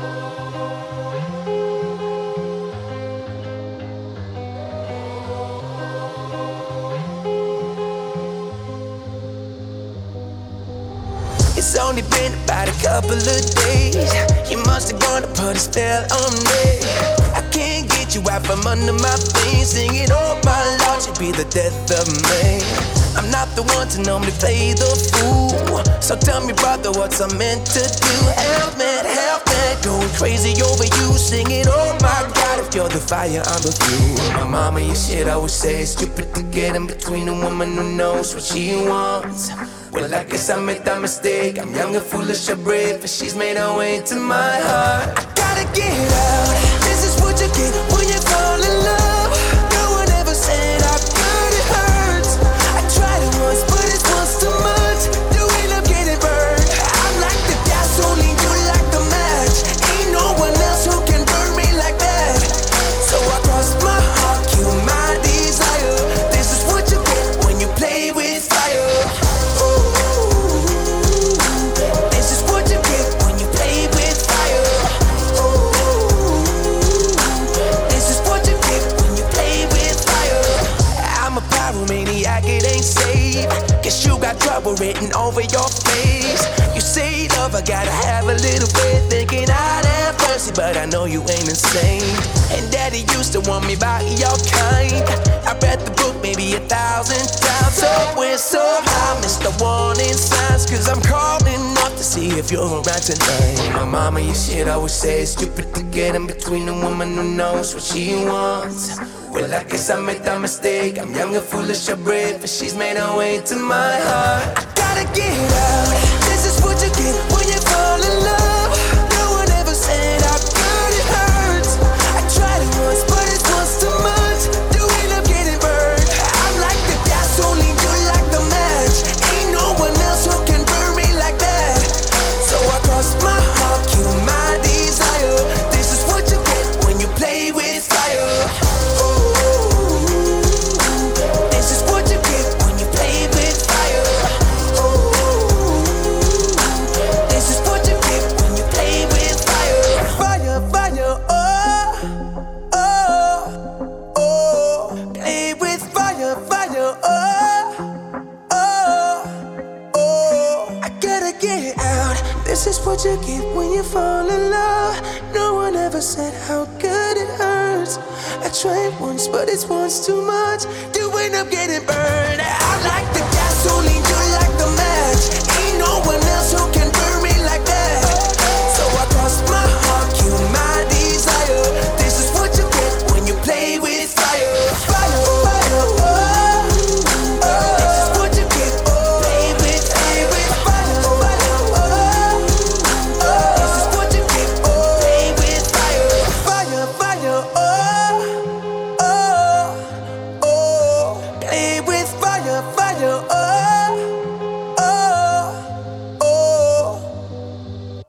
It's only been about a couple of days. You must have gone to put a spell on me. I can't get you out from under my feet. Singing, oh my Lord, you be the death of me. I'm not the one to normally play the fool. So tell me, brother, what's I meant to do? Help me, going crazy over you. Singing, oh my God, if you're the fire, I'm the fuel. My mama, you shit always say it's stupid to get in between a woman who knows what she wants. Well, I guess I made that mistake. I'm young and foolish or brave, but she's made her way into my heart. I gotta get out. This is what you get when you fall in love. No one ever said how good it hurts. I tried it once, but it's once too much. You end up getting burned. I'm like the gasoline, you like the match. Ain't no one else who can burn me like that. So I crossed my heart, kill my desire. This is what you get when you play with fire. Guess you got trouble written over your face. You say love, I gotta have a little faith. Thinking I'd have mercy, but I know you ain't insane. And daddy used to want me by your kind. I read the book maybe 1,000 times. So we're so high, missed the warning signs. Cause I'm calling up to see if you're around tonight. My mama, you shit always say it's stupid to get in between a woman who knows what she wants. Well, I guess I made that mistake. I'm young and foolish or brave, but she's made her way to my heart. I gotta get out. This is what you get when you fall in love. No one ever said how good it hurts. I tried it once, but it's once too much. You end up getting burned. I'm like the gasoline, you like the match. Ain't no one else who can burn me like that. So I crossed my heart, kill my desire. This is what you get when you play with fire. This is what you get when you fall in love. No one ever said how good it hurts. I tried once, but it's once too much. You end up getting burned. I like the gasoline, you like the match. Ain't no one else who can